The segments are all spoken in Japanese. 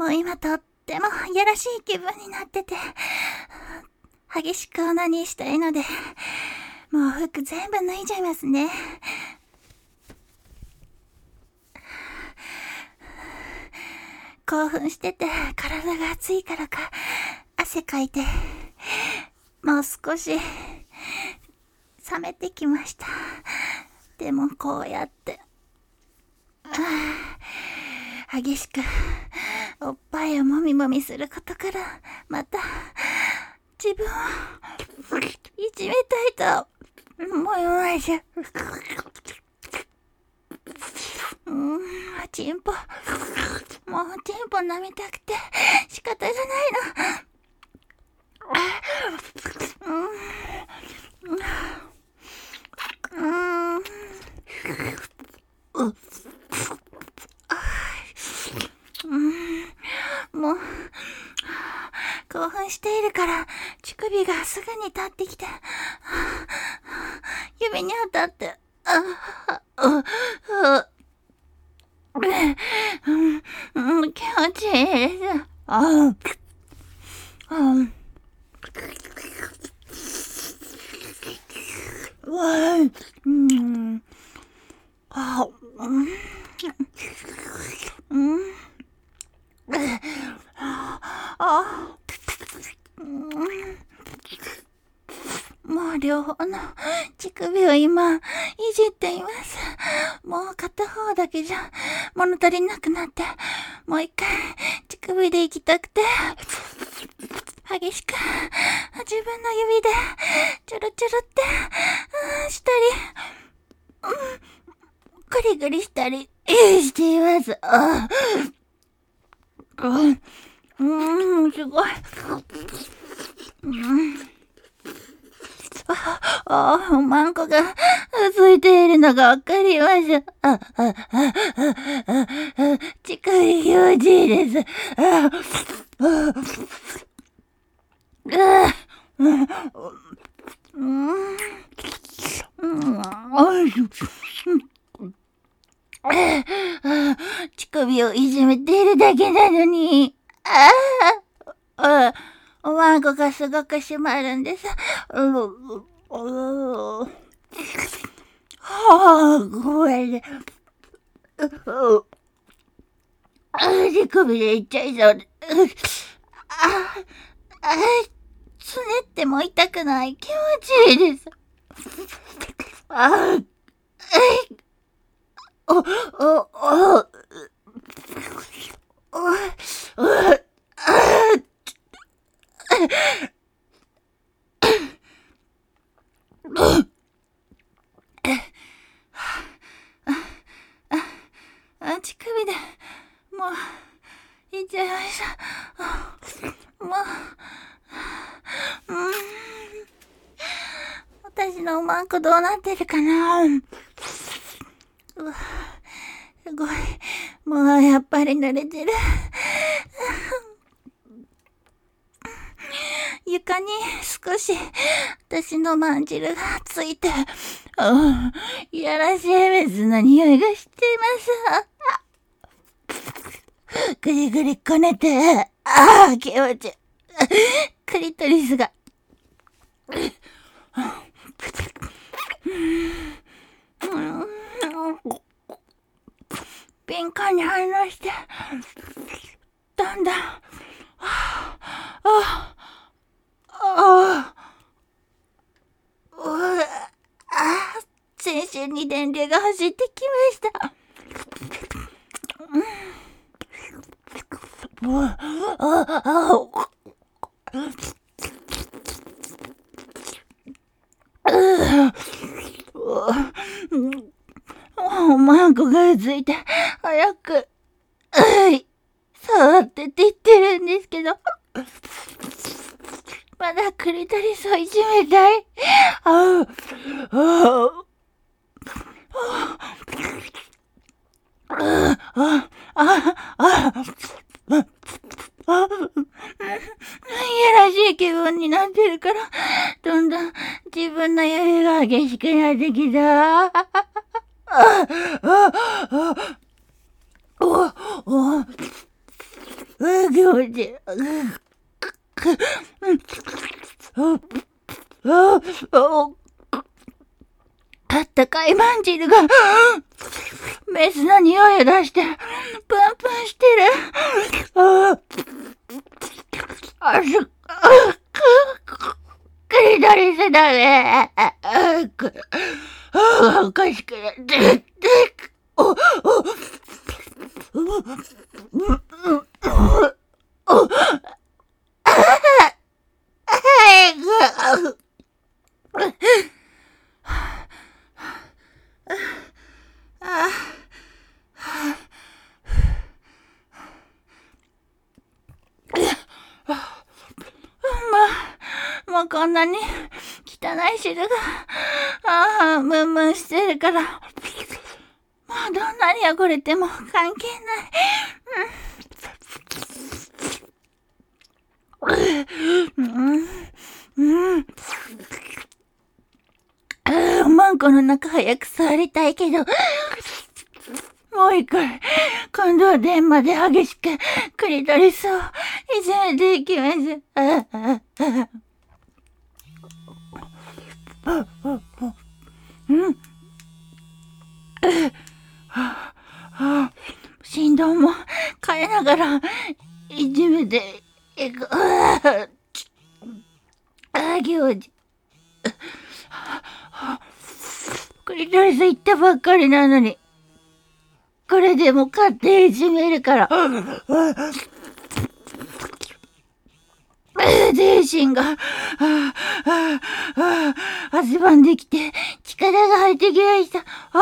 もう今とってもやらしい気分になってて、激しくオナニーしたいので、もう服全部脱いじゃいますね。興奮してて体が熱いからか汗かいて、もう少し冷めてきました。でもこうやって激しくおっぱいをもみもみすることからまた自分をいじめたいと思いました。チンポもうチンポ舐めたくて仕方がないの。もう興奮しているから乳首がすぐに立ってきて、指に当たって気持ちいいです。もう両方の乳首を今いじっています。もう片方だけじゃ物足りなくなって、もう一回乳首で行きたくて、激しく自分の指でチュルチュルってしたり、グリグリしたりしています。すごい。おまんこがついているのがわかりました。乳首気持ちいいです。乳首をいじめているだけなのに、おまんこがすごく締まるんです。ごめんね。手首でいっちゃいそうで。つねっても痛くない気持ちいいです。乳首でもういっちゃいました。もう私のおまんこどうなってるかな。すごい。もうやっぱり濡れてる。床に少し私のまんじるがついて、いやらしい別の匂いがしています。ぐりぐりこねて、気持ちいい。クリトリスが。敏感に反応して、だんだん、全身に電流が走ってきました。おまんこがついて早く触ってって言ってるんですけど、まだクリトリスをいじめたい。いやらしい気分になってるから、どんどん自分の指が激しくなってきた。 気持ちいい。あったかいまんじるが、メスの匂いを出して、プンプンしてる。クリトリスだね。おかしくなって、もうこんなに汚い汁が、ムンムンしてるから、もうどんなに汚れても関係ない。マンコの中早く座りたいけど、もう一回、今度は電話で激しくクリトリスをいじめていきます。振動も変えながらいじめていく。気持ち。クリトリス行ったばっかりなのに、これでも勝手にいじめるから。全身が、汗ばんできて、力が入ってきました。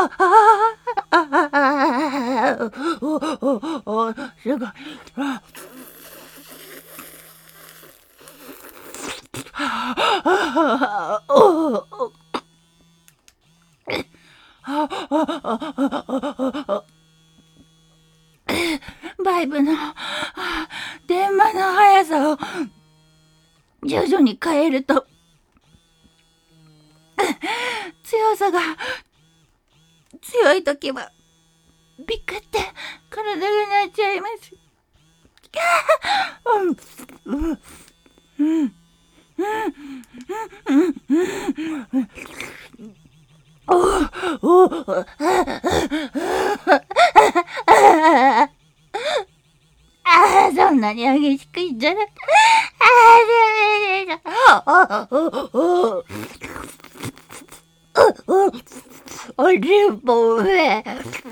すごい。バイブの電話の速さを徐々に変えると強さが強いときはビクって体がなっちゃいます。そんなに激しく言ったら、おりんぼ上。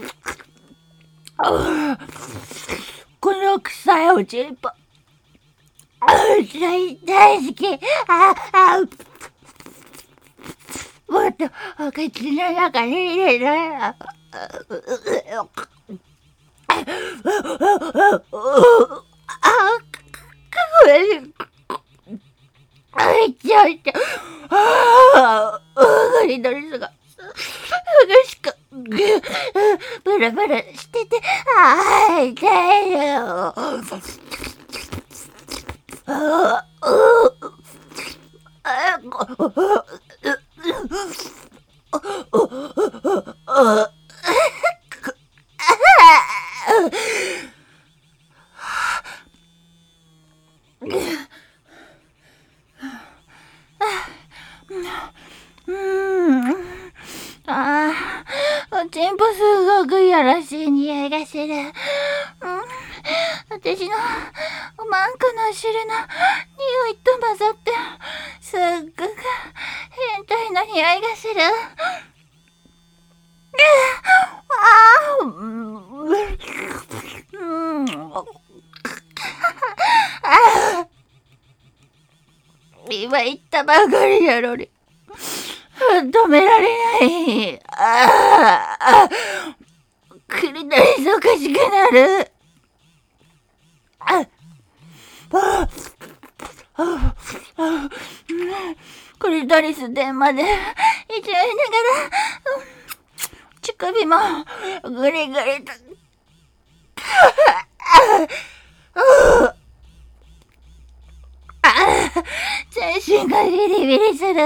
この臭いおちんぽ。大好き。もっとお口の中に入れろ。クリトリスが激しくブラブラしてて、痛いよ。おちんぽすごくいやらしい匂いがする。私のマンコの汁の匂いと混ざって、すっごく変態な匂いがする。今言ったばかりなのに止められない。クリトリスおかしくなる。クリトリス電話でいじめながら、乳首もグリグリと全身がビリビリする。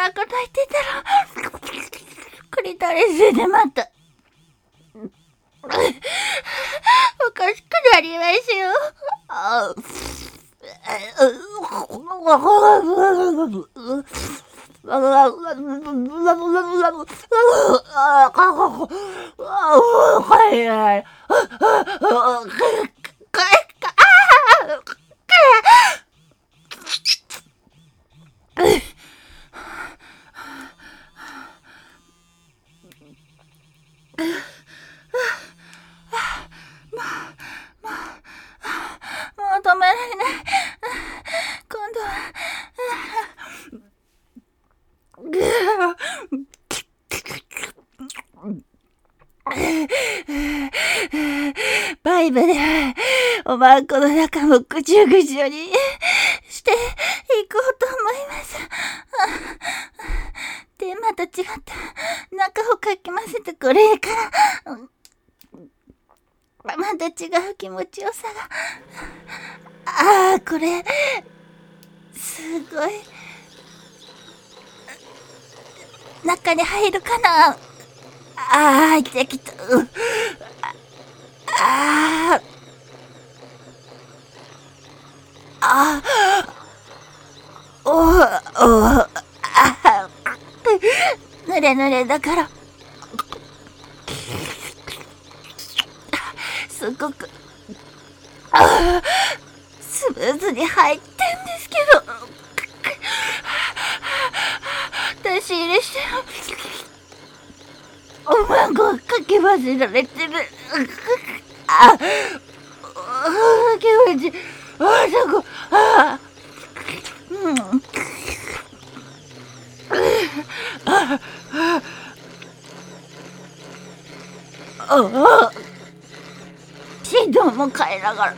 なこと言ってたら、クリトリスでまた、おかしくなりますよ。もう止められない。今度は、バイブでおまんこの中もぐちゅぐちゅにしていこうと思います。で、また違った中をかき混ぜてくれるから、また違う気持ちよさが。これ、すごい。中に入るかな。入ってきた。ぬれぬれだから。すごく、スムーズに入ってんですけど。出し入れしておまんこがかき混ぜられてる。気持ちいい。すごい。振動も変えながら、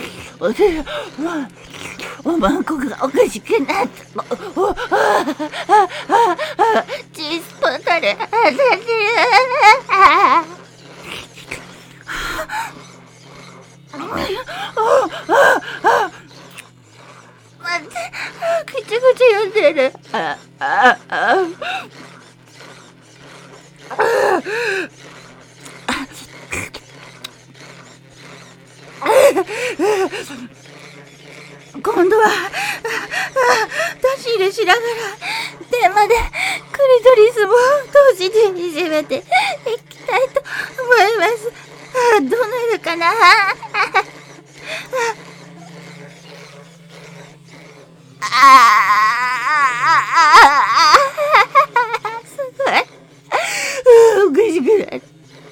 おまんこがおかしくなった。チースポタル当たってる。待って、ぐちぐち読んでる。今度は出し入れしながら電話でクリトリスも同時にいじめていきたいと思います。どうなるかな。すごい。おかしくなる。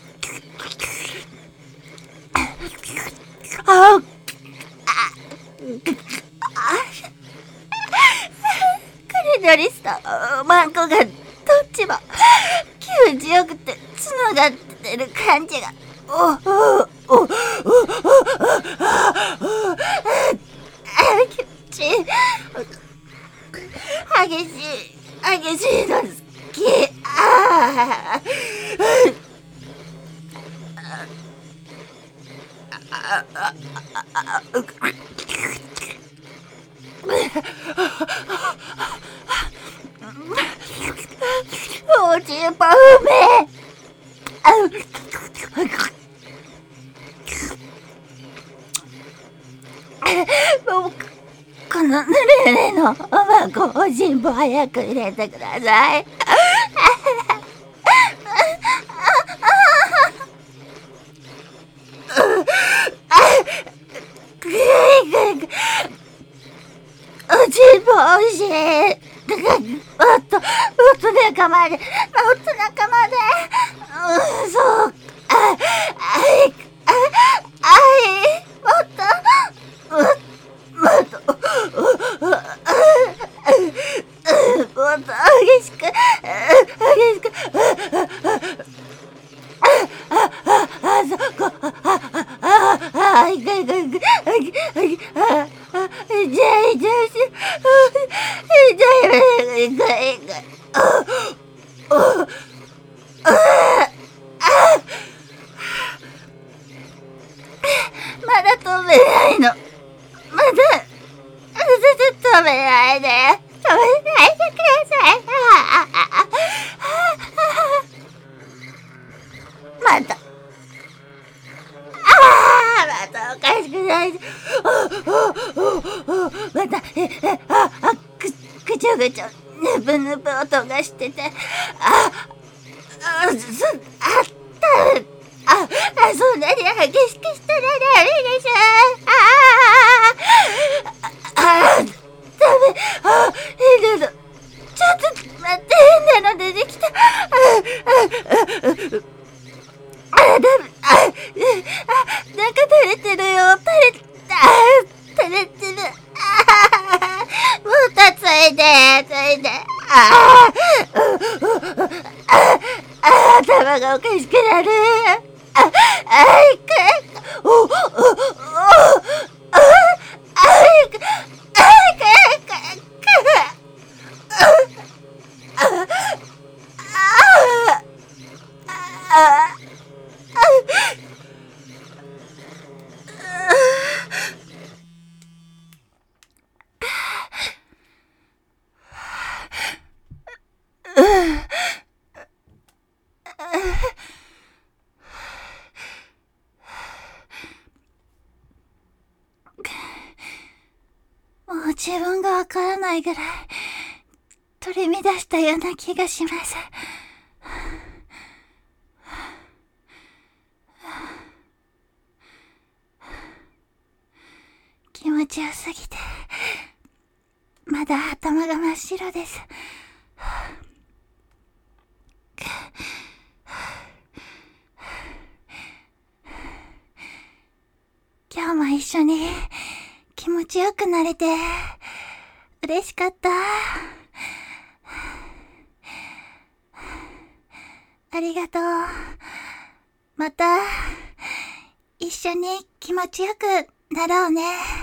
クリトリスとおまんこがどっちも気持ちよくてつながってる感じが。気持ちいい。激しいの好き。おちんぽうめ。このぬれぬれのおまんこおちんぽ早く入れてください。おちんぽおいしい。もっと仲間で。そう。もっと激しく。まだ止めないの。まだ止めないで。止めないでください。 ぬぶぬぶ音がしてて、そんなに激しくしたらダメでしょ。ダメ。変なの。ちょっと待って、変なの出てきた。ダメ。なんか垂れてるよ。垂れてる。もっとついで。頭がおかしくなる。もう自分がわからないぐらい取り乱したような気がします。気持ちよすぎてまだ頭が真っ白です。今日も一緒に気持ちよくなれて嬉しかった。ありがとう。また一緒に気持ちよくなろうね。